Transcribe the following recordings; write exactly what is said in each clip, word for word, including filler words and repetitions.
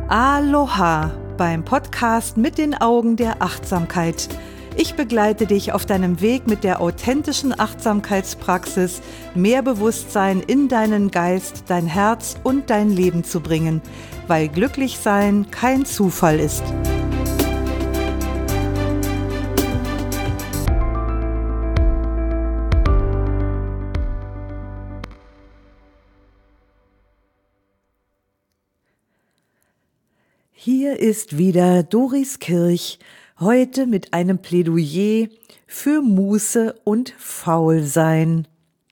Aloha beim Podcast mit den Augen der Achtsamkeit. Ich begleite dich auf deinem Weg mit der authentischen Achtsamkeitspraxis, mehr Bewusstsein in deinen Geist, dein Herz und dein Leben zu bringen, weil glücklich sein kein Zufall ist. Hier ist wieder Doris Kirch, heute mit einem Plädoyer für Muße und Faulsein.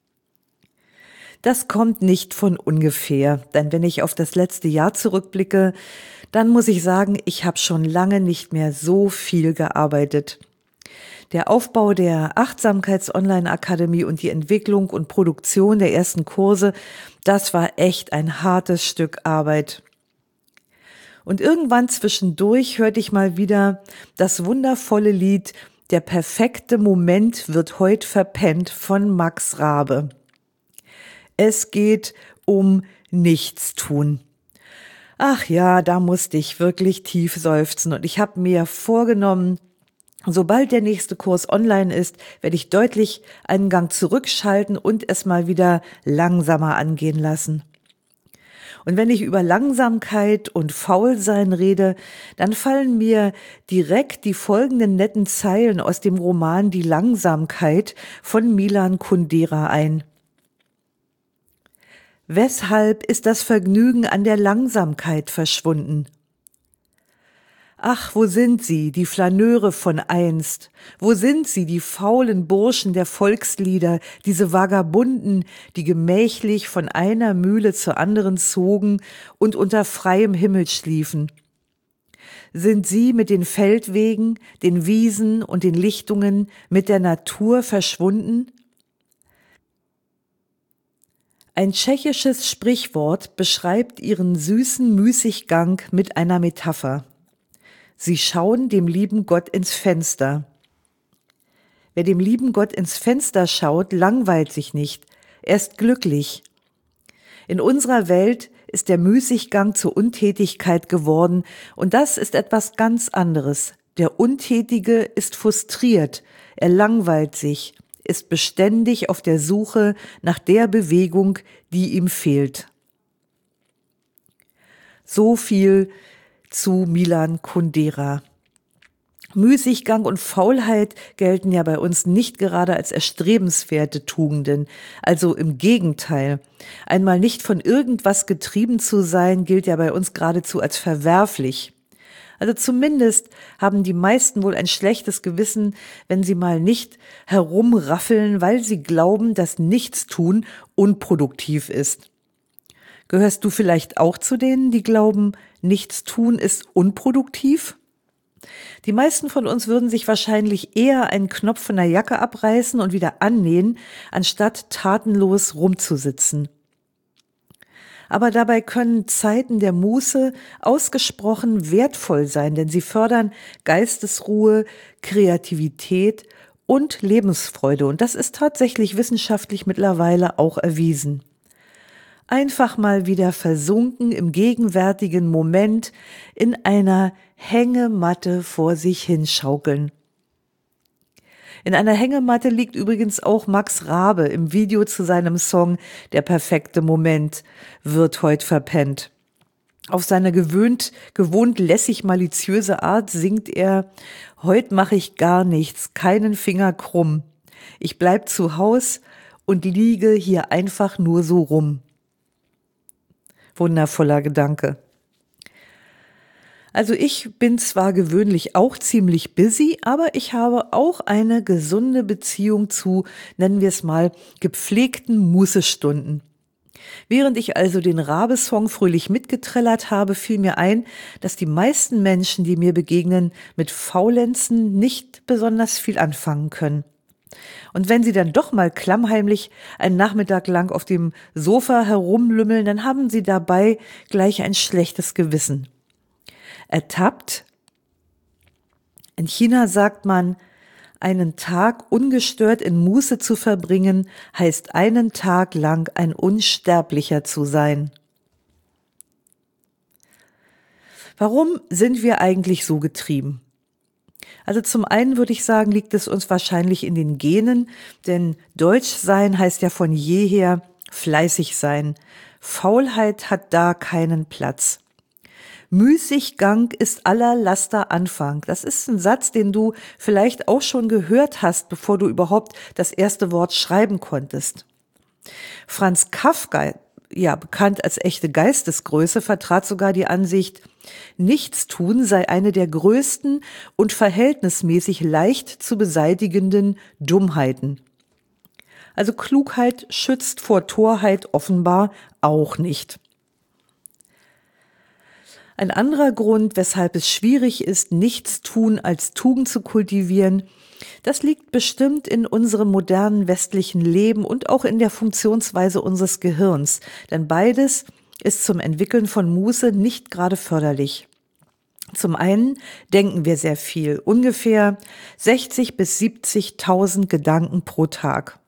Das kommt nicht von ungefähr, denn wenn ich auf das letzte Jahr zurückblicke, dann muss ich sagen, ich habe schon lange nicht mehr so viel gearbeitet. Der Aufbau der Achtsamkeits-Online-Akademie und die Entwicklung und Produktion der ersten Kurse, das war echt ein hartes Stück Arbeit. Und irgendwann zwischendurch hörte ich mal wieder das wundervolle Lied »Der perfekte Moment wird heut verpennt« von Max Rabe. Es geht um Nichtstun. Ach ja, da musste ich wirklich tief seufzen und ich habe mir vorgenommen, sobald der nächste Kurs online ist, werde ich deutlich einen Gang zurückschalten und es mal wieder langsamer angehen lassen. Und wenn ich über Langsamkeit und Faulsein rede, dann fallen mir direkt die folgenden netten Zeilen aus dem Roman Die Langsamkeit von Milan Kundera ein. Weshalb ist das Vergnügen an der Langsamkeit verschwunden? Ach, wo sind sie, die Flaneure von einst? Wo sind sie, die faulen Burschen der Volkslieder, diese Vagabunden, die gemächlich von einer Mühle zur anderen zogen und unter freiem Himmel schliefen? Sind sie mit den Feldwegen, den Wiesen und den Lichtungen mit der Natur verschwunden? Ein tschechisches Sprichwort beschreibt ihren süßen Müßiggang mit einer Metapher. Sie schauen dem lieben Gott ins Fenster. Wer dem lieben Gott ins Fenster schaut, langweilt sich nicht. Er ist glücklich. In unserer Welt ist der Müßiggang zur Untätigkeit geworden und das ist etwas ganz anderes. Der Untätige ist frustriert, er langweilt sich, ist beständig auf der Suche nach der Bewegung, die ihm fehlt. So viel zu Milan Kundera. Müßiggang und Faulheit gelten ja bei uns nicht gerade als erstrebenswerte Tugenden, also im Gegenteil. Einmal nicht von irgendwas getrieben zu sein, gilt ja bei uns geradezu als verwerflich. Also zumindest haben die meisten wohl ein schlechtes Gewissen, wenn sie mal nicht herumraffeln, weil sie glauben, dass Nichtstun unproduktiv ist. Gehörst du vielleicht auch zu denen, die glauben, Nichtstun ist unproduktiv? Die meisten von uns würden sich wahrscheinlich eher einen Knopf von der Jacke abreißen und wieder annähen, anstatt tatenlos rumzusitzen. Aber dabei können Zeiten der Muße ausgesprochen wertvoll sein, denn sie fördern Geistesruhe, Kreativität und Lebensfreude. Und das ist tatsächlich wissenschaftlich mittlerweile auch erwiesen. Einfach mal wieder versunken im gegenwärtigen Moment in einer Hängematte vor sich hinschaukeln. In einer Hängematte liegt übrigens auch Max Rabe im Video zu seinem Song »Der perfekte Moment wird heut verpennt«. Auf seine gewöhnt, gewohnt lässig maliziöse Art singt er: »Heut mache ich gar nichts, keinen Finger krumm. Ich bleib zu Haus und liege hier einfach nur so rum.« Wundervoller Gedanke. Also ich bin zwar gewöhnlich auch ziemlich busy, aber ich habe auch eine gesunde Beziehung zu, nennen wir es mal, gepflegten Mußestunden. Während ich also den Rabe-Song fröhlich mitgetrellert habe, fiel mir ein, dass die meisten Menschen, die mir begegnen, mit Faulenzen nicht besonders viel anfangen können. Und wenn sie dann doch mal klammheimlich einen Nachmittag lang auf dem Sofa herumlümmeln, dann haben sie dabei gleich ein schlechtes Gewissen. Ertappt? In China sagt man, einen Tag ungestört in Muße zu verbringen, heißt einen Tag lang ein Unsterblicher zu sein. Warum sind wir eigentlich so getrieben? Also zum einen würde ich sagen, liegt es uns wahrscheinlich in den Genen, denn Deutsch sein heißt ja von jeher fleißig sein. Faulheit hat da keinen Platz. Müßiggang ist aller Laster Anfang. Das ist ein Satz, den du vielleicht auch schon gehört hast, bevor du überhaupt das erste Wort schreiben konntest. Franz Kafka, ja bekannt als echte Geistesgröße, vertrat sogar die Ansicht, Nichtstun sei eine der größten und verhältnismäßig leicht zu beseitigenden Dummheiten. Also Klugheit schützt vor Torheit offenbar auch nicht. Ein anderer Grund, weshalb es schwierig ist, Nichtstun als Tugend zu kultivieren, das liegt bestimmt in unserem modernen westlichen Leben und auch in der Funktionsweise unseres Gehirns, denn beides ist zum Entwickeln von Muße nicht gerade förderlich. Zum einen denken wir sehr viel, ungefähr sechzig bis siebzigtausend Gedanken pro Tag.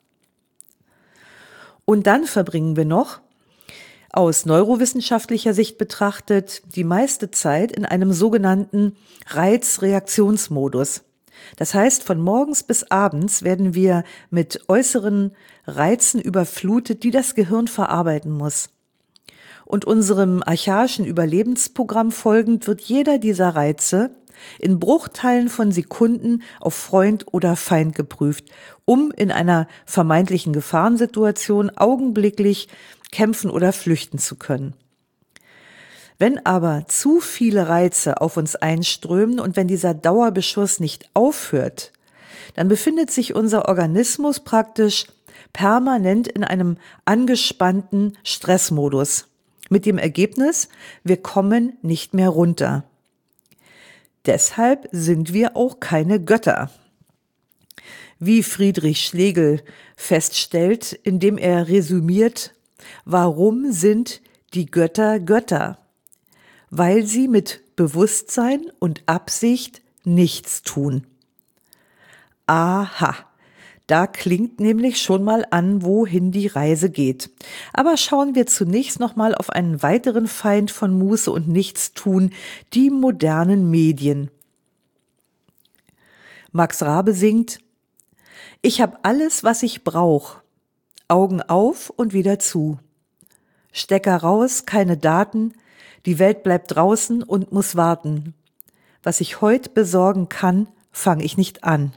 Und dann verbringen wir noch, aus neurowissenschaftlicher Sicht betrachtet, die meiste Zeit in einem sogenannten Reizreaktionsmodus. Das heißt, von morgens bis abends werden wir mit äußeren Reizen überflutet, die das Gehirn verarbeiten muss. Und unserem archaischen Überlebensprogramm folgend wird jeder dieser Reize in Bruchteilen von Sekunden auf Freund oder Feind geprüft, um in einer vermeintlichen Gefahrensituation augenblicklich kämpfen oder flüchten zu können. Wenn aber zu viele Reize auf uns einströmen und wenn dieser Dauerbeschuss nicht aufhört, dann befindet sich unser Organismus praktisch permanent in einem angespannten Stressmodus. Mit dem Ergebnis, wir kommen nicht mehr runter. Deshalb sind wir auch keine Götter. Wie Friedrich Schlegel feststellt, indem er resümiert, warum sind die Götter Götter? Weil sie mit Bewusstsein und Absicht nichts tun. Aha, da klingt nämlich schon mal an, wohin die Reise geht. Aber schauen wir zunächst noch mal auf einen weiteren Feind von Muße und Nichtstun, die modernen Medien. Max Rabe singt: Ich habe alles, was ich brauche. Augen auf und wieder zu. Stecker raus, keine Daten. Die Welt bleibt draußen und muss warten. Was ich heute besorgen kann, fange ich nicht an.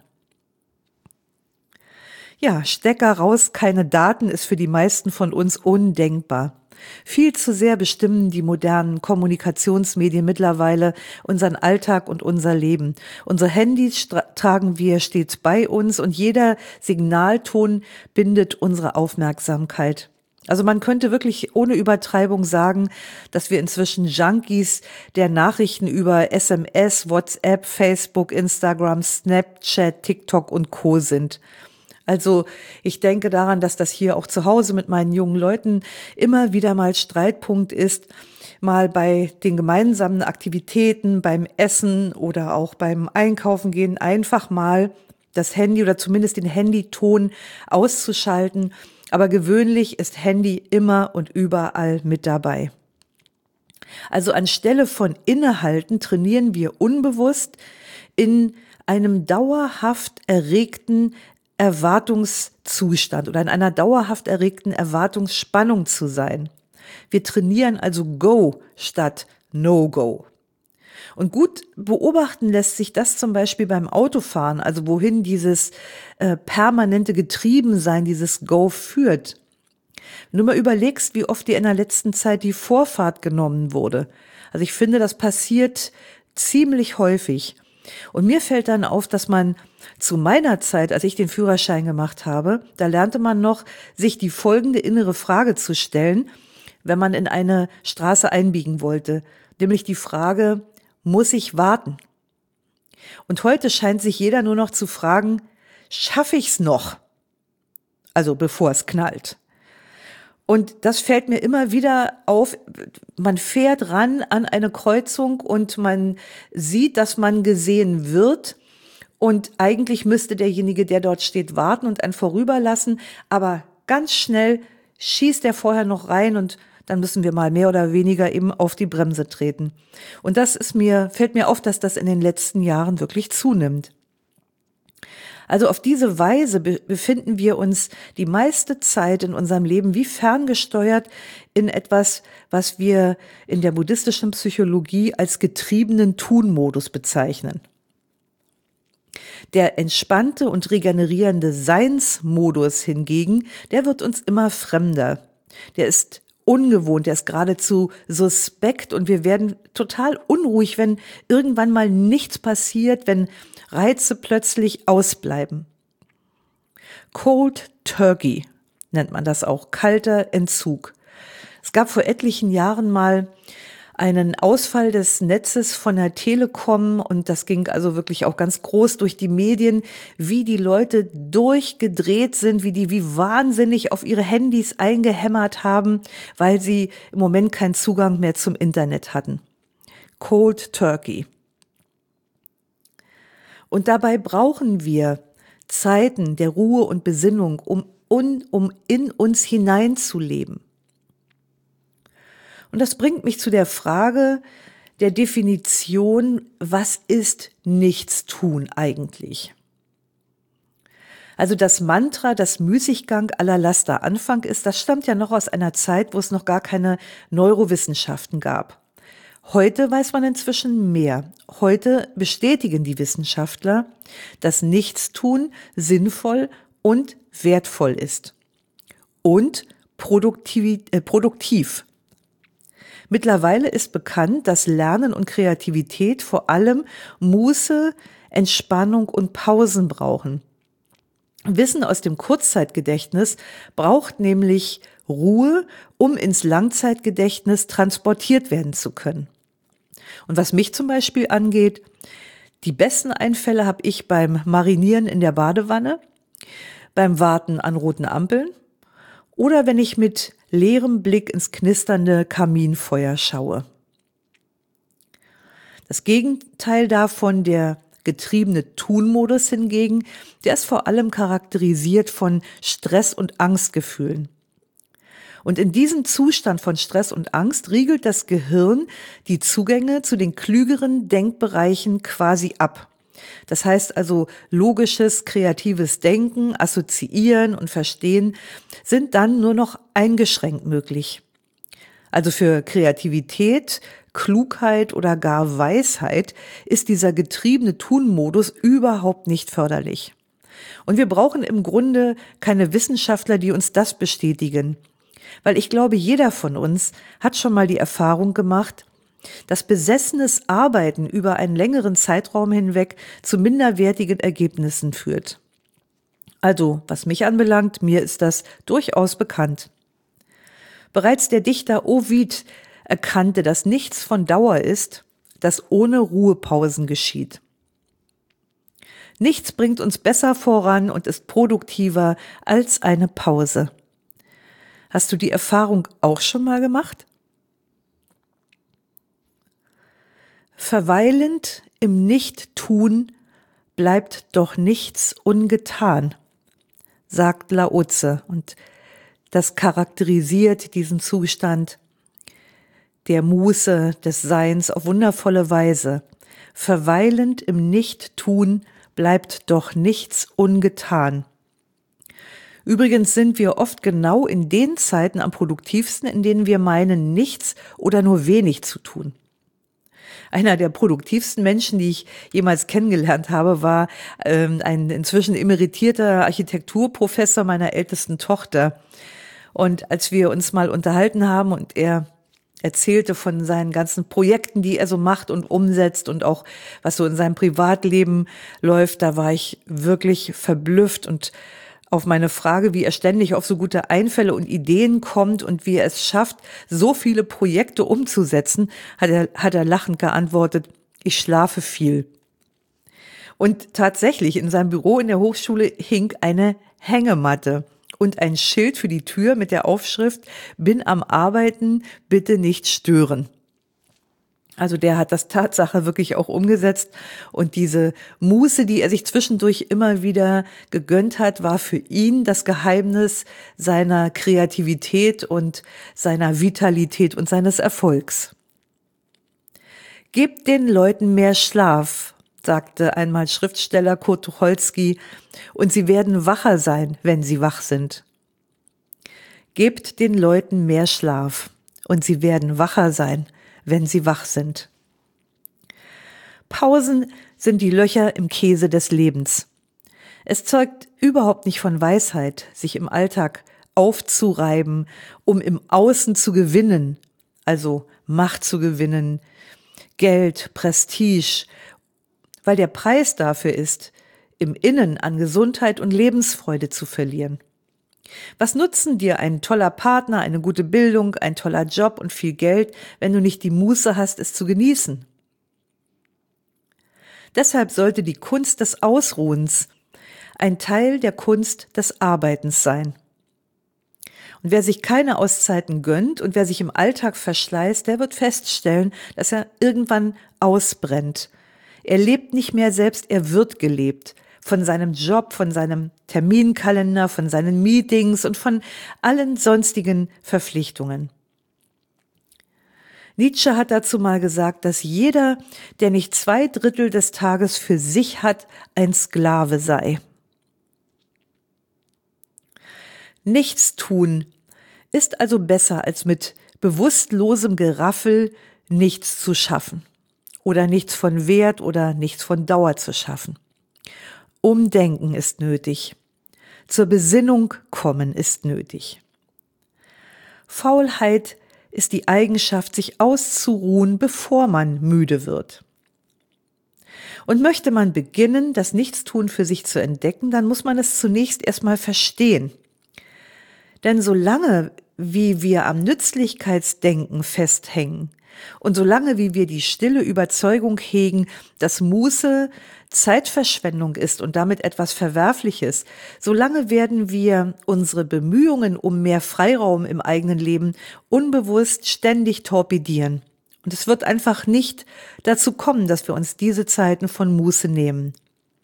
Ja, Stecker raus, keine Daten ist für die meisten von uns undenkbar. Viel zu sehr bestimmen die modernen Kommunikationsmedien mittlerweile unseren Alltag und unser Leben. Unsere Handys tragen wir stets bei uns und jeder Signalton bindet unsere Aufmerksamkeit. Also man könnte wirklich ohne Übertreibung sagen, dass wir inzwischen Junkies der Nachrichten über S M S, WhatsApp, Facebook, Instagram, Snapchat, TikTok und Co. sind. Also ich denke daran, dass das hier auch zu Hause mit meinen jungen Leuten immer wieder mal Streitpunkt ist, mal bei den gemeinsamen Aktivitäten, beim Essen oder auch beim Einkaufen gehen, einfach mal das Handy oder zumindest den Handyton auszuschalten. Aber gewöhnlich ist Handy immer und überall mit dabei. Also anstelle von Innehalten trainieren wir unbewusst in einem dauerhaft erregten Erwartungszustand oder in einer dauerhaft erregten Erwartungsspannung zu sein. Wir trainieren also Go statt No-Go. Und gut beobachten lässt sich das zum Beispiel beim Autofahren, also wohin dieses äh, permanente Getriebensein, dieses Go führt. Wenn du mal überlegst, wie oft dir in der letzten Zeit die Vorfahrt genommen wurde. Also ich finde, das passiert ziemlich häufig. Und mir fällt dann auf, dass man zu meiner Zeit, als ich den Führerschein gemacht habe, da lernte man noch, sich die folgende innere Frage zu stellen, wenn man in eine Straße einbiegen wollte. Nämlich die Frage: Muss ich warten? Und heute scheint sich jeder nur noch zu fragen: Schaffe ich's noch? Also bevor es knallt. Und das fällt mir immer wieder auf. Man fährt ran an eine Kreuzung und man sieht, dass man gesehen wird. Und eigentlich müsste derjenige, der dort steht, warten und einen vorüberlassen. Aber ganz schnell schießt er vorher noch rein und dann müssen wir mal mehr oder weniger eben auf die Bremse treten. Und das ist mir, fällt mir auf, dass das in den letzten Jahren wirklich zunimmt. Also auf diese Weise be- befinden wir uns die meiste Zeit in unserem Leben wie ferngesteuert in etwas, was wir in der buddhistischen Psychologie als getriebenen Tun-Modus bezeichnen. Der entspannte und regenerierende Seinsmodus hingegen, der wird uns immer fremder. Der ist ungewohnt, der ist geradezu suspekt und wir werden total unruhig, wenn irgendwann mal nichts passiert, wenn Reize plötzlich ausbleiben. Cold Turkey nennt man das auch, kalter Entzug. Es gab vor etlichen Jahren mal einen Ausfall des Netzes von der Telekom und das ging also wirklich auch ganz groß durch die Medien, wie die Leute durchgedreht sind, wie die wie wahnsinnig auf ihre Handys eingehämmert haben, weil sie im Moment keinen Zugang mehr zum Internet hatten. Cold Turkey. Und dabei brauchen wir Zeiten der Ruhe und Besinnung, um, um, um in uns hineinzuleben. Und das bringt mich zu der Frage der Definition, was ist Nichtstun eigentlich? Also das Mantra, das Müßiggang aller Laster Anfang ist, das stammt ja noch aus einer Zeit, wo es noch gar keine Neurowissenschaften gab. Heute weiß man inzwischen mehr. Heute bestätigen die Wissenschaftler, dass Nichtstun sinnvoll und wertvoll ist und produktiv. Äh, produktiv. Mittlerweile ist bekannt, dass Lernen und Kreativität vor allem Muße, Entspannung und Pausen brauchen. Wissen aus dem Kurzzeitgedächtnis braucht nämlich Ruhe, um ins Langzeitgedächtnis transportiert werden zu können. Und was mich zum Beispiel angeht, die besten Einfälle habe ich beim Marinieren in der Badewanne, beim Warten an roten Ampeln oder wenn ich mit leerem Blick ins knisternde Kaminfeuer schaue. Das Gegenteil davon, der getriebene Tun-Modus hingegen, der ist vor allem charakterisiert von Stress- und Angstgefühlen. Und in diesem Zustand von Stress und Angst riegelt das Gehirn die Zugänge zu den klügeren Denkbereichen quasi ab. Das heißt also, logisches, kreatives Denken, Assoziieren und Verstehen sind dann nur noch eingeschränkt möglich. Also für Kreativität, Klugheit oder gar Weisheit ist dieser getriebene Tun-Modus überhaupt nicht förderlich. Und wir brauchen im Grunde keine Wissenschaftler, die uns das bestätigen. Weil ich glaube, jeder von uns hat schon mal die Erfahrung gemacht, dass besessenes Arbeiten über einen längeren Zeitraum hinweg zu minderwertigen Ergebnissen führt. Also, was mich anbelangt, mir ist das durchaus bekannt. Bereits der Dichter Ovid erkannte, dass nichts von Dauer ist, das ohne Ruhepausen geschieht. Nichts bringt uns besser voran und ist produktiver als eine Pause. Hast du die Erfahrung auch schon mal gemacht? Verweilend im Nichttun bleibt doch nichts ungetan, sagt Lao Tse. Und das charakterisiert diesen Zustand der Muße, des Seins auf wundervolle Weise. Verweilend im Nichttun bleibt doch nichts ungetan. Übrigens sind wir oft genau in den Zeiten am produktivsten, in denen wir meinen, nichts oder nur wenig zu tun. Einer der produktivsten Menschen, die ich jemals kennengelernt habe, war ähm, ein inzwischen emeritierter Architekturprofessor meiner ältesten Tochter. Und als wir uns mal unterhalten haben und er erzählte von seinen ganzen Projekten, die er so macht und umsetzt und auch was so in seinem Privatleben läuft, da war ich wirklich verblüfft und auf meine Frage, wie er ständig auf so gute Einfälle und Ideen kommt und wie er es schafft, so viele Projekte umzusetzen, hat er, hat er lachend geantwortet, ich schlafe viel. Und tatsächlich, in seinem Büro in der Hochschule hing eine Hängematte und ein Schild für die Tür mit der Aufschrift, bin am Arbeiten, bitte nicht stören. Also der hat das Tatsache wirklich auch umgesetzt und diese Muße, die er sich zwischendurch immer wieder gegönnt hat, war für ihn das Geheimnis seiner Kreativität und seiner Vitalität und seines Erfolgs. Gebt den Leuten mehr Schlaf, sagte einmal Schriftsteller Kurt Tucholsky, und sie werden wacher sein, wenn sie wach sind. Gebt den Leuten mehr Schlaf und sie werden wacher sein, wenn sie wach sind. Pausen sind die Löcher im Käse des Lebens. Es zeugt überhaupt nicht von Weisheit, sich im Alltag aufzureiben, um im Außen zu gewinnen, also Macht zu gewinnen, Geld, Prestige, weil der Preis dafür ist, im Innen an Gesundheit und Lebensfreude zu verlieren. Was nutzen dir ein toller Partner, eine gute Bildung, ein toller Job und viel Geld, wenn du nicht die Muße hast, es zu genießen? Deshalb sollte die Kunst des Ausruhens ein Teil der Kunst des Arbeitens sein. Und wer sich keine Auszeiten gönnt und wer sich im Alltag verschleißt, der wird feststellen, dass er irgendwann ausbrennt. Er lebt nicht mehr selbst, er wird gelebt. Von seinem Job, von seinem Terminkalender, von seinen Meetings und von allen sonstigen Verpflichtungen. Nietzsche hat dazu mal gesagt, dass jeder, der nicht zwei Drittel des Tages für sich hat, ein Sklave sei. Nichts tun ist also besser, als mit bewusstlosem Geraffel nichts zu schaffen oder nichts von Wert oder nichts von Dauer zu schaffen. Umdenken ist nötig. Zur Besinnung kommen ist nötig. Faulheit ist die Eigenschaft, sich auszuruhen, bevor man müde wird. Und möchte man beginnen, das Nichtstun für sich zu entdecken, dann muss man es zunächst erstmal verstehen. Denn solange wie wir am Nützlichkeitsdenken festhängen und solange wie wir die stille Überzeugung hegen, dass Muße Zeitverschwendung ist und damit etwas Verwerfliches, solange werden wir unsere Bemühungen um mehr Freiraum im eigenen Leben unbewusst ständig torpedieren. Und es wird einfach nicht dazu kommen, dass wir uns diese Zeiten von Muße nehmen.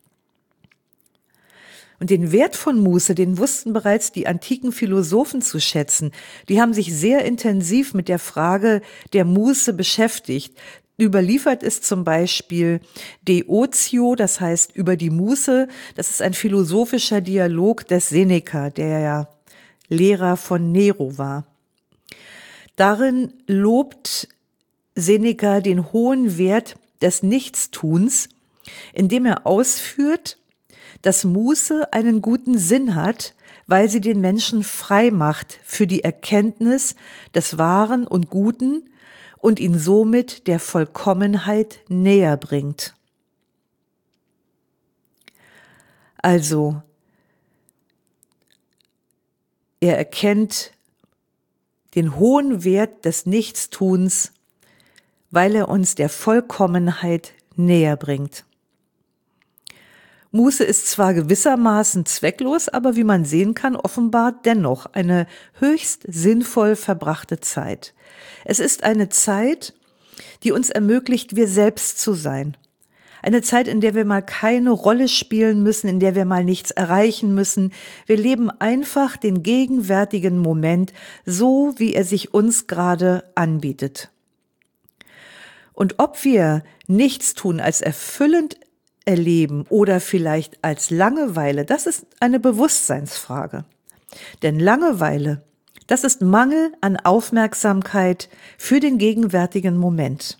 Und den Wert von Muße, den wussten bereits die antiken Philosophen zu schätzen. Die haben sich sehr intensiv mit der Frage der Muße beschäftigt. Überliefert ist zum Beispiel De Otio, das heißt über die Muße. Das ist ein philosophischer Dialog des Seneca, der ja Lehrer von Nero war. Darin lobt Seneca den hohen Wert des Nichtstuns, indem er ausführt, dass Muße einen guten Sinn hat, weil sie den Menschen frei macht für die Erkenntnis des Wahren und Guten und ihn somit der Vollkommenheit näher bringt. Also, er erkennt den hohen Wert des Nichtstuns, weil er uns der Vollkommenheit näher bringt. Muße ist zwar gewissermaßen zwecklos, aber wie man sehen kann, offenbar dennoch eine höchst sinnvoll verbrachte Zeit. Es ist eine Zeit, die uns ermöglicht, wir selbst zu sein. Eine Zeit, in der wir mal keine Rolle spielen müssen, in der wir mal nichts erreichen müssen. Wir leben einfach den gegenwärtigen Moment so, wie er sich uns gerade anbietet. Und ob wir nichts tun als erfüllend erleben oder vielleicht als Langeweile, das ist eine Bewusstseinsfrage. Denn Langeweile, das ist Mangel an Aufmerksamkeit für den gegenwärtigen Moment.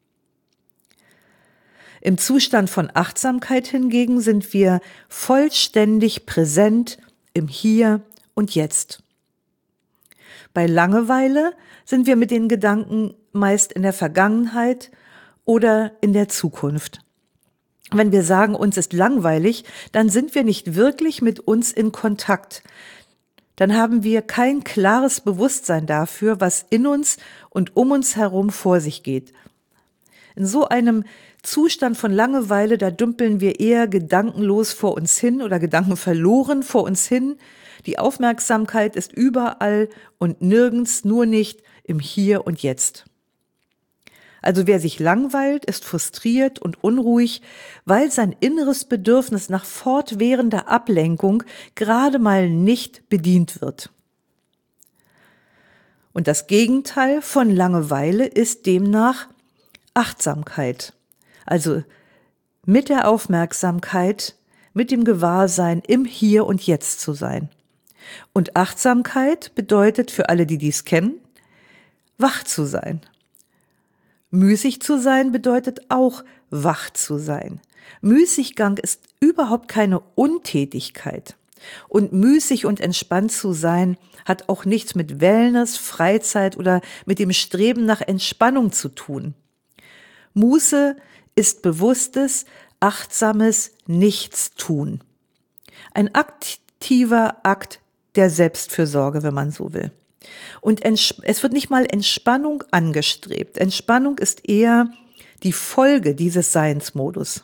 Im Zustand von Achtsamkeit hingegen sind wir vollständig präsent im Hier und Jetzt. Bei Langeweile sind wir mit den Gedanken meist in der Vergangenheit oder in der Zukunft. Wenn wir sagen, uns ist langweilig, dann sind wir nicht wirklich mit uns in Kontakt. Dann haben wir kein klares Bewusstsein dafür, was in uns und um uns herum vor sich geht. In so einem Zustand von Langeweile, da dümpeln wir eher gedankenlos vor uns hin oder gedankenverloren vor uns hin. Die Aufmerksamkeit ist überall und nirgends, nur nicht im Hier und Jetzt. Also wer sich langweilt, ist frustriert und unruhig, weil sein inneres Bedürfnis nach fortwährender Ablenkung gerade mal nicht bedient wird. Und das Gegenteil von Langeweile ist demnach Achtsamkeit. Also mit der Aufmerksamkeit, mit dem Gewahrsein im Hier und Jetzt zu sein. Und Achtsamkeit bedeutet für alle, die dies kennen, wach zu sein. Müßig zu sein bedeutet auch wach zu sein. Müßiggang ist überhaupt keine Untätigkeit. Und müßig und entspannt zu sein hat auch nichts mit Wellness, Freizeit oder mit dem Streben nach Entspannung zu tun. Muße ist bewusstes, achtsames Nichtstun. Ein aktiver Akt der Selbstfürsorge, wenn man so will. Und es wird nicht mal Entspannung angestrebt. Entspannung ist eher die Folge dieses Seinsmodus.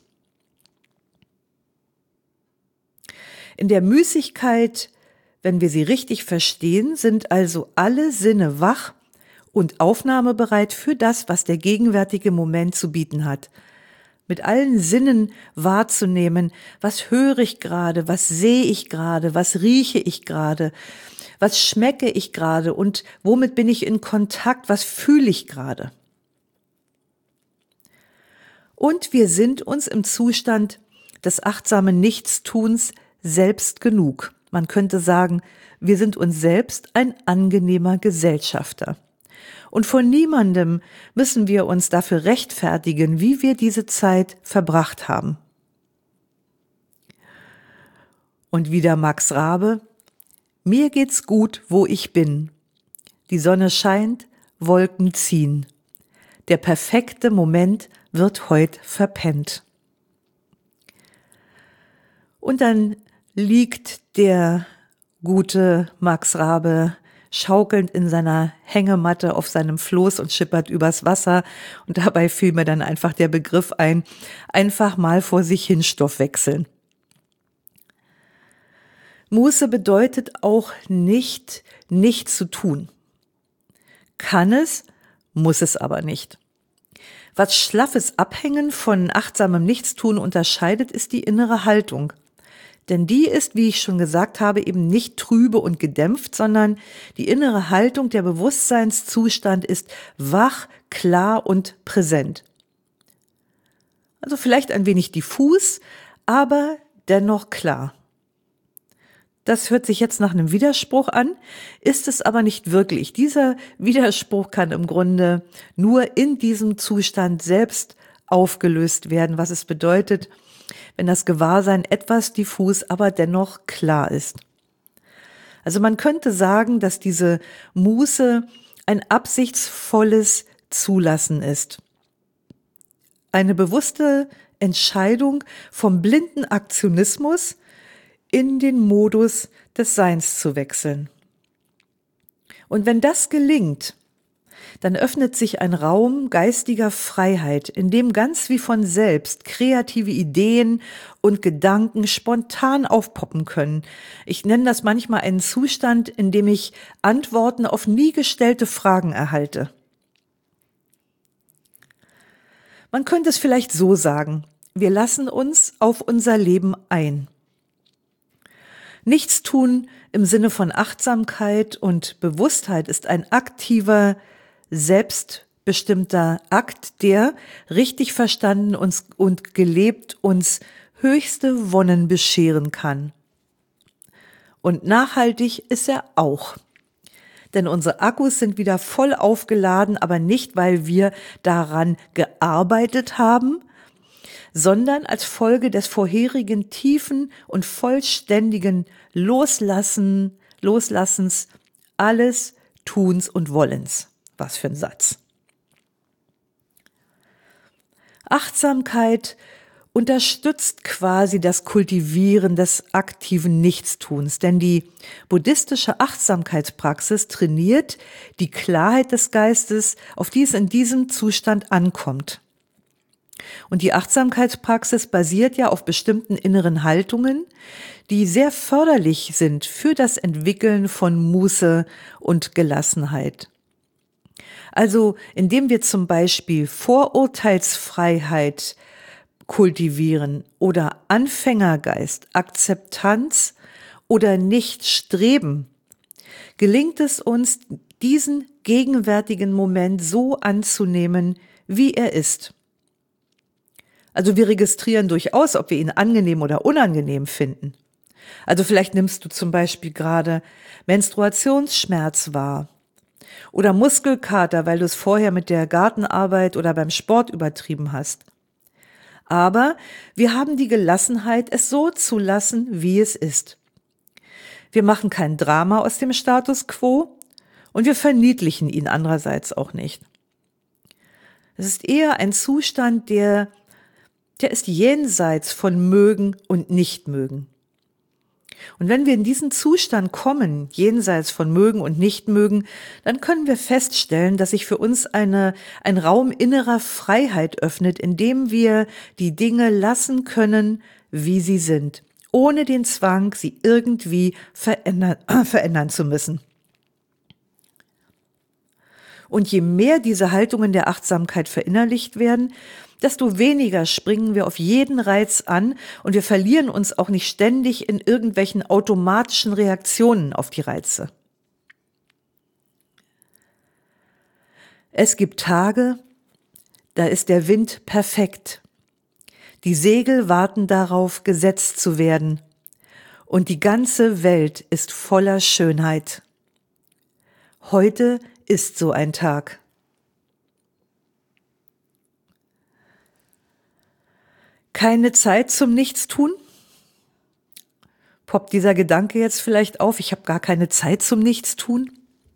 In der Müßigkeit, wenn wir sie richtig verstehen, sind also alle Sinne wach und aufnahmebereit für das, was der gegenwärtige Moment zu bieten hat. Mit allen Sinnen wahrzunehmen, was höre ich gerade, was sehe ich gerade, was rieche ich gerade, was schmecke ich gerade und womit bin ich in Kontakt, was fühle ich gerade. Und wir sind uns im Zustand des achtsamen Nichtstuns selbst genug. Man könnte sagen, wir sind uns selbst ein angenehmer Gesellschafter. Und von niemandem müssen wir uns dafür rechtfertigen, wie wir diese Zeit verbracht haben. Und wieder Max Rabe: Mir geht's gut, wo ich bin. Die Sonne scheint, Wolken ziehen. Der perfekte Moment wird heut verpennt. Und dann liegt der gute Max Rabe schaukelnd in seiner Hängematte auf seinem Floß und schippert übers Wasser. Und dabei fiel mir dann einfach der Begriff ein, einfach mal vor sich hin Stoff wechseln. Muße bedeutet auch nicht, nichts zu tun. Kann es, muss es aber nicht. Was schlaffes Abhängen von achtsamem Nichtstun unterscheidet, ist die innere Haltung. Denn die ist, wie ich schon gesagt habe, eben nicht trübe und gedämpft, sondern die innere Haltung, der Bewusstseinszustand ist wach, klar und präsent. Also vielleicht ein wenig diffus, aber dennoch klar. Das hört sich jetzt nach einem Widerspruch an, ist es aber nicht wirklich. Dieser Widerspruch kann im Grunde nur in diesem Zustand selbst aufgelöst werden, was es bedeutet, wenn das Gewahrsein etwas diffus, aber dennoch klar ist. Also man könnte sagen, dass diese Muße ein absichtsvolles Zulassen ist. Eine bewusste Entscheidung vom blinden Aktionismus in den Modus des Seins zu wechseln. Und wenn das gelingt, dann öffnet sich ein Raum geistiger Freiheit, in dem ganz wie von selbst kreative Ideen und Gedanken spontan aufpoppen können. Ich nenne das manchmal einen Zustand, in dem ich Antworten auf nie gestellte Fragen erhalte. Man könnte es vielleicht so sagen: Wir lassen uns auf unser Leben ein. Nichtstun im Sinne von Achtsamkeit und Bewusstheit ist ein aktiver, selbstbestimmter Akt, der, richtig verstanden uns und gelebt, uns höchste Wonnen bescheren kann. Und nachhaltig ist er auch. Denn unsere Akkus sind wieder voll aufgeladen, aber nicht, weil wir daran gearbeitet haben, sondern als Folge des vorherigen tiefen und vollständigen Loslassen, Loslassens alles Tuns und Wollens. Was für ein Satz. Achtsamkeit unterstützt quasi das Kultivieren des aktiven Nichtstuns, denn die buddhistische Achtsamkeitspraxis trainiert die Klarheit des Geistes, auf die es in diesem Zustand ankommt. Und die Achtsamkeitspraxis basiert ja auf bestimmten inneren Haltungen, die sehr förderlich sind für das Entwickeln von Muße und Gelassenheit. Also indem wir zum Beispiel Vorurteilsfreiheit kultivieren oder Anfängergeist, Akzeptanz oder Nichtstreben, gelingt es uns, diesen gegenwärtigen Moment so anzunehmen, wie er ist. Also wir registrieren durchaus, ob wir ihn angenehm oder unangenehm finden. Also vielleicht nimmst du zum Beispiel gerade Menstruationsschmerz wahr oder Muskelkater, weil du es vorher mit der Gartenarbeit oder beim Sport übertrieben hast. Aber wir haben die Gelassenheit, es so zu lassen, wie es ist. Wir machen kein Drama aus dem Status quo und wir verniedlichen ihn andererseits auch nicht. Es ist eher ein Zustand, der, der ist jenseits von mögen und nicht mögen. Und wenn wir in diesen Zustand kommen, jenseits von mögen und nicht mögen, dann können wir feststellen, dass sich für uns eine, ein Raum innerer Freiheit öffnet, in dem wir die Dinge lassen können, wie sie sind, ohne den Zwang, sie irgendwie verändern, äh, verändern zu müssen. Und je mehr diese Haltungen der Achtsamkeit verinnerlicht werden, desto weniger springen wir auf jeden Reiz an und wir verlieren uns auch nicht ständig in irgendwelchen automatischen Reaktionen auf die Reize. Es gibt Tage, da ist der Wind perfekt. Die Segel warten darauf, gesetzt zu werden. Und die ganze Welt ist voller Schönheit. Heute ist so ein Tag. Keine Zeit zum Nichtstun? Poppt dieser Gedanke jetzt vielleicht auf, ich habe gar keine Zeit zum Nichtstun?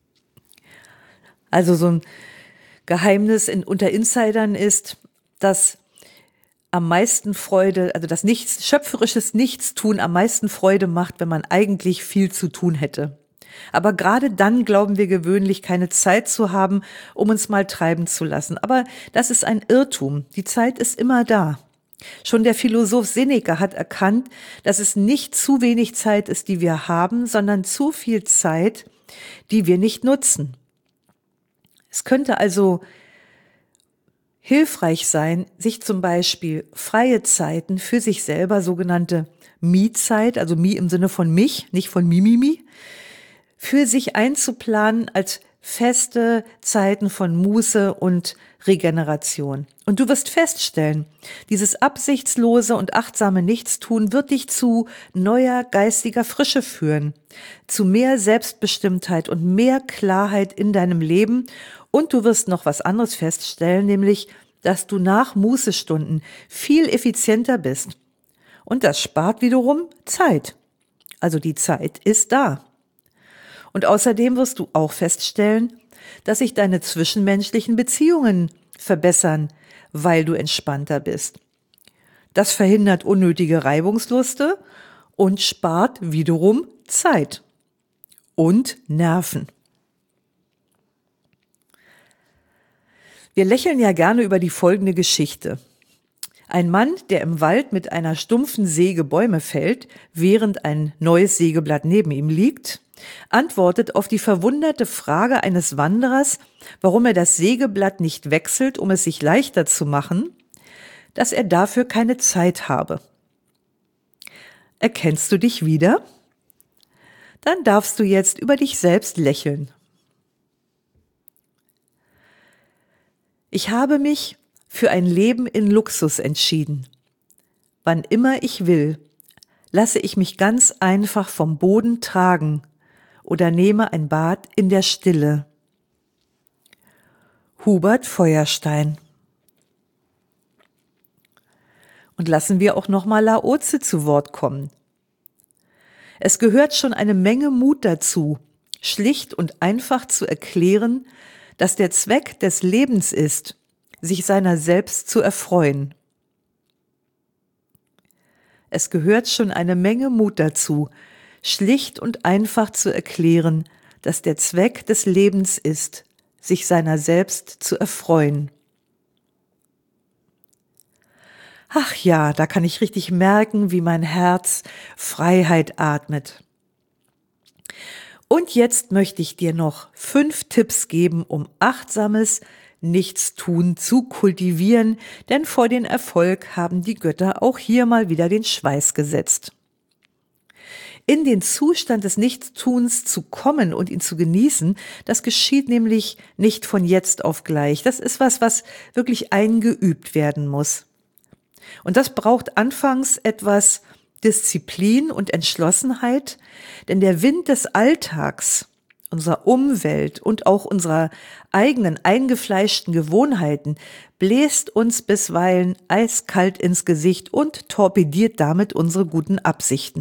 Also so ein Geheimnis in, unter Insidern ist, dass am meisten Freude, also das Nichts, schöpferisches Nichtstun am meisten Freude macht, wenn man eigentlich viel zu tun hätte. Aber gerade dann glauben wir gewöhnlich, keine Zeit zu haben, um uns mal treiben zu lassen. Aber das ist ein Irrtum. Die Zeit ist immer da. Schon der Philosoph Seneca hat erkannt, dass es nicht zu wenig Zeit ist, die wir haben, sondern zu viel Zeit, die wir nicht nutzen. Es könnte also hilfreich sein, sich zum Beispiel freie Zeiten für sich selber, sogenannte Me-Zeit, also Me im Sinne von mich, nicht von Mimimi, für sich einzuplanen als feste Zeiten von Muße und Regeneration. Und du wirst feststellen, dieses absichtslose und achtsame Nichtstun wird dich zu neuer geistiger Frische führen, zu mehr Selbstbestimmtheit und mehr Klarheit in deinem Leben. Und du wirst noch was anderes feststellen, nämlich, dass du nach Mußestunden viel effizienter bist. Und das spart wiederum Zeit. Also die Zeit ist da. Und außerdem wirst du auch feststellen, dass sich deine zwischenmenschlichen Beziehungen verbessern, weil du entspannter bist. Das verhindert unnötige Reibungsluste und spart wiederum Zeit und Nerven. Wir lächeln ja gerne über die folgende Geschichte. Ein Mann, der im Wald mit einer stumpfen Säge Bäume fällt, während ein neues Sägeblatt neben ihm liegt, antwortet auf die verwunderte Frage eines Wanderers, warum er das Sägeblatt nicht wechselt, um es sich leichter zu machen, dass er dafür keine Zeit habe. Erkennst du dich wieder? Dann darfst du jetzt über dich selbst lächeln. Ich habe mich für ein Leben in Luxus entschieden. Wann immer ich will, lasse ich mich ganz einfach vom Boden tragen oder nehme ein Bad in der Stille. Hubert Feuerstein. Und lassen wir auch nochmal Laozi zu Wort kommen. Es gehört schon eine Menge Mut dazu, schlicht und einfach zu erklären, dass der Zweck des Lebens ist, sich seiner selbst zu erfreuen. Es gehört schon eine Menge Mut dazu, schlicht und einfach zu erklären, dass der Zweck des Lebens ist, sich seiner selbst zu erfreuen. Ach ja, da kann ich richtig merken, wie mein Herz Freiheit atmet. Und jetzt möchte ich dir noch fünf Tipps geben, um achtsames Nichtstun zu kultivieren, denn vor den Erfolg haben die Götter auch hier mal wieder den Schweiß gesetzt. In den Zustand des Nichtstuns zu kommen und ihn zu genießen, das geschieht nämlich nicht von jetzt auf gleich. Das ist was, was wirklich eingeübt werden muss. Und das braucht anfangs etwas Disziplin und Entschlossenheit, denn der Wind des Alltags, unserer Umwelt und auch unserer eigenen eingefleischten Gewohnheiten bläst uns bisweilen eiskalt ins Gesicht und torpediert damit unsere guten Absichten.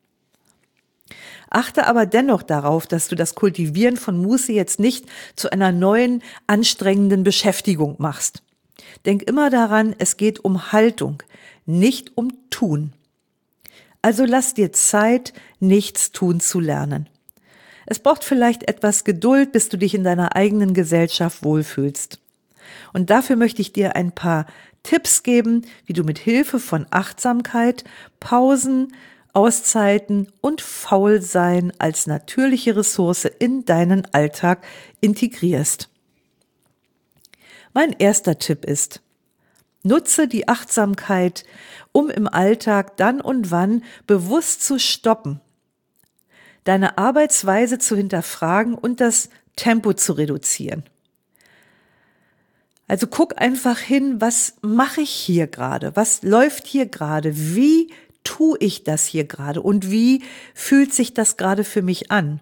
Achte aber dennoch darauf, dass du das Kultivieren von Muße jetzt nicht zu einer neuen, anstrengenden Beschäftigung machst. Denk immer daran, es geht um Haltung, nicht um Tun. Also lass dir Zeit, nichts tun zu lernen. Es braucht vielleicht etwas Geduld, bis du dich in deiner eigenen Gesellschaft wohlfühlst. Und dafür möchte ich dir ein paar Tipps geben, wie du mit Hilfe von Achtsamkeit, Pausen, Auszeiten und Faulsein als natürliche Ressource in deinen Alltag integrierst. Mein erster Tipp ist: Nutze die Achtsamkeit, um im Alltag dann und wann bewusst zu stoppen, deine Arbeitsweise zu hinterfragen und das Tempo zu reduzieren. Also guck einfach hin, was mache ich hier gerade? Was läuft hier gerade? Wie tue ich das hier gerade? Und wie fühlt sich das gerade für mich an?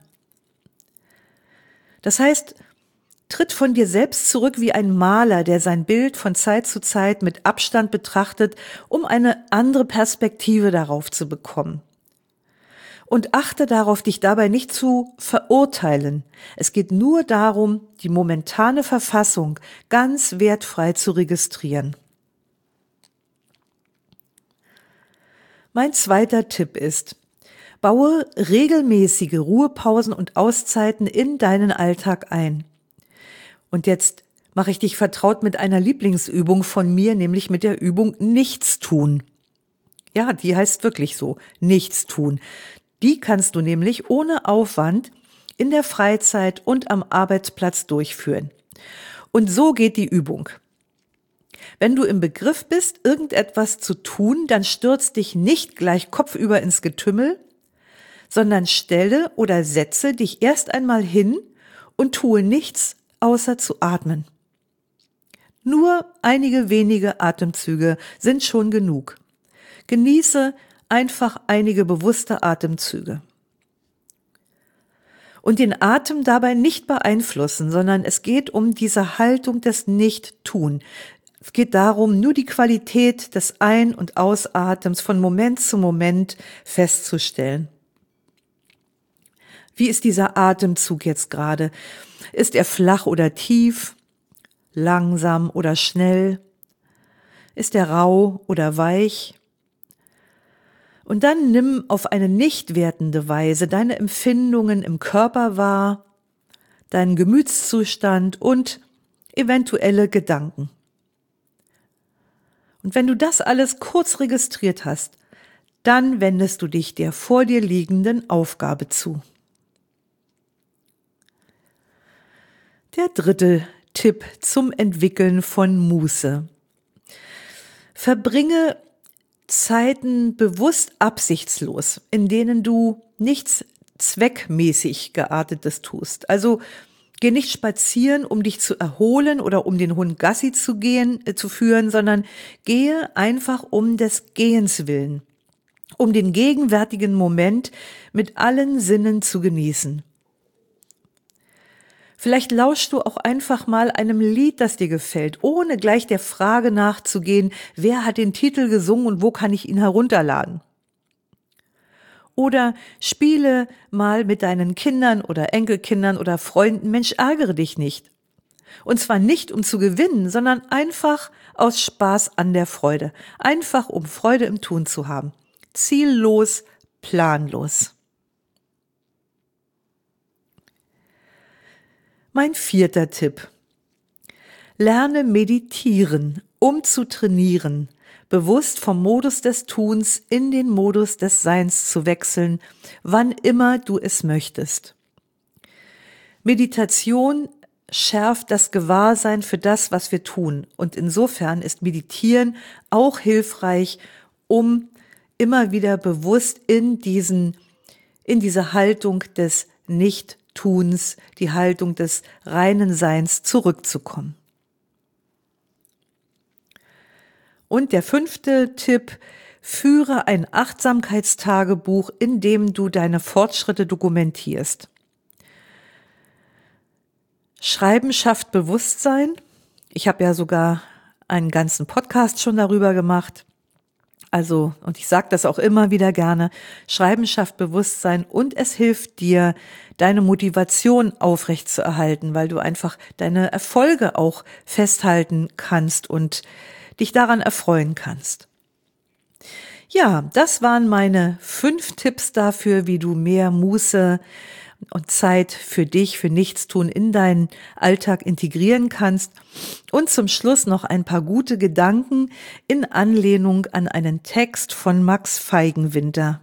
Das heißt, tritt von dir selbst zurück wie ein Maler, der sein Bild von Zeit zu Zeit mit Abstand betrachtet, um eine andere Perspektive darauf zu bekommen. Und achte darauf, dich dabei nicht zu verurteilen. Es geht nur darum, die momentane Verfassung ganz wertfrei zu registrieren. Mein zweiter Tipp ist: Baue regelmäßige Ruhepausen und Auszeiten in deinen Alltag ein. Und jetzt mache ich dich vertraut mit einer Lieblingsübung von mir, nämlich mit der Übung Nichtstun. Ja, die heißt wirklich so, Nichtstun. Die kannst du nämlich ohne Aufwand in der Freizeit und am Arbeitsplatz durchführen. Und so geht die Übung. Wenn du im Begriff bist, irgendetwas zu tun, dann stürz dich nicht gleich kopfüber ins Getümmel, sondern stelle oder setze dich erst einmal hin und tue nichts, außer zu atmen. Nur einige wenige Atemzüge sind schon genug. Genieße einfach einige bewusste Atemzüge. Und den Atem dabei nicht beeinflussen, sondern es geht um diese Haltung des Nicht-Tun. Es geht darum, nur die Qualität des Ein- und Ausatems von Moment zu Moment festzustellen. Wie ist dieser Atemzug jetzt gerade? Ist er flach oder tief, langsam oder schnell? Ist er rau oder weich? Und dann nimm auf eine nicht wertende Weise deine Empfindungen im Körper wahr, deinen Gemütszustand und eventuelle Gedanken. Und wenn du das alles kurz registriert hast, dann wendest du dich der vor dir liegenden Aufgabe zu. Der dritte Tipp zum Entwickeln von Muße: Verbringe Zeiten bewusst absichtslos, in denen du nichts zweckmäßig Geartetes tust. Also geh nicht spazieren, um dich zu erholen oder um den Hund Gassi zu gehen, äh, zu führen, sondern gehe einfach um des Gehens willen, um den gegenwärtigen Moment mit allen Sinnen zu genießen. Vielleicht lauschst du auch einfach mal einem Lied, das dir gefällt, ohne gleich der Frage nachzugehen, wer hat den Titel gesungen und wo kann ich ihn herunterladen? Oder spiele mal mit deinen Kindern oder Enkelkindern oder Freunden, Mensch, ärgere dich nicht. Und zwar nicht, um zu gewinnen, sondern einfach aus Spaß an der Freude. Einfach, um Freude im Tun zu haben. Ziellos, planlos. Mein vierter Tipp: Lerne meditieren, um zu trainieren, bewusst vom Modus des Tuns in den Modus des Seins zu wechseln, wann immer du es möchtest. Meditation schärft das Gewahrsein für das, was wir tun. Und insofern ist Meditieren auch hilfreich, um immer wieder bewusst in diesen, in diese Haltung des Nichttuns, die Haltung des reinen Seins zurückzukommen. Und der fünfte Tipp: Führe ein Achtsamkeitstagebuch, in dem du deine Fortschritte dokumentierst. Schreiben schafft Bewusstsein. Ich habe ja sogar einen ganzen Podcast schon darüber gemacht. Also, und ich sage das auch immer wieder gerne, Schreiben schafft Bewusstsein und es hilft dir, deine Motivation aufrechtzuerhalten, weil du einfach deine Erfolge auch festhalten kannst und dich daran erfreuen kannst. Ja, das waren meine fünf Tipps dafür, wie du mehr Muße und Zeit für dich, für Nichtstun in deinen Alltag integrieren kannst. Und zum Schluss noch ein paar gute Gedanken in Anlehnung an einen Text von Max Feigenwinter.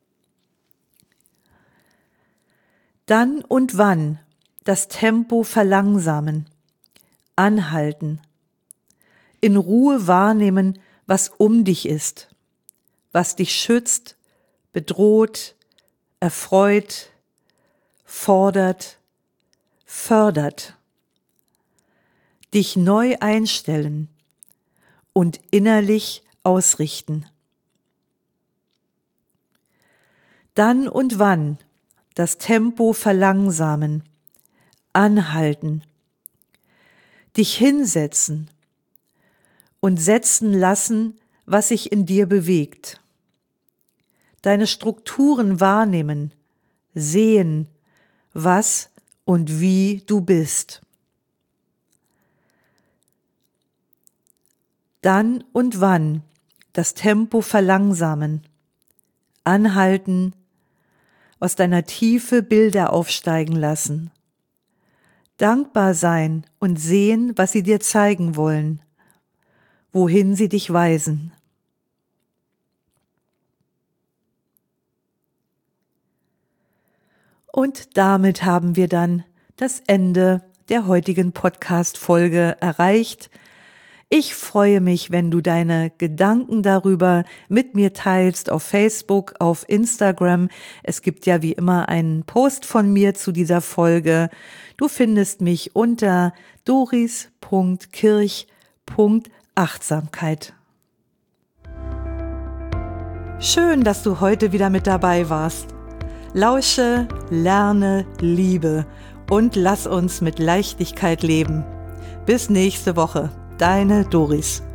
Dann und wann das Tempo verlangsamen, anhalten, in Ruhe wahrnehmen, was um dich ist, was dich schützt, bedroht, erfreut, fordert, fördert, dich neu einstellen und innerlich ausrichten. Dann und wann das Tempo verlangsamen, anhalten, dich hinsetzen und setzen lassen, was sich in dir bewegt. Deine Strukturen wahrnehmen, sehen, was und wie du bist. Dann und wann das Tempo verlangsamen, anhalten, aus deiner Tiefe Bilder aufsteigen lassen, dankbar sein und sehen, was sie dir zeigen wollen, wohin sie dich weisen. Und damit haben wir dann das Ende der heutigen Podcast-Folge erreicht. Ich freue mich, wenn du deine Gedanken darüber mit mir teilst auf Facebook, auf Instagram. Es gibt ja wie immer einen Post von mir zu dieser Folge. Du findest mich unter doris punkt kirch punkt achtsamkeit. Schön, dass du heute wieder mit dabei warst. Lausche, lerne, liebe und lass uns mit Leichtigkeit leben. Bis nächste Woche, deine Doris.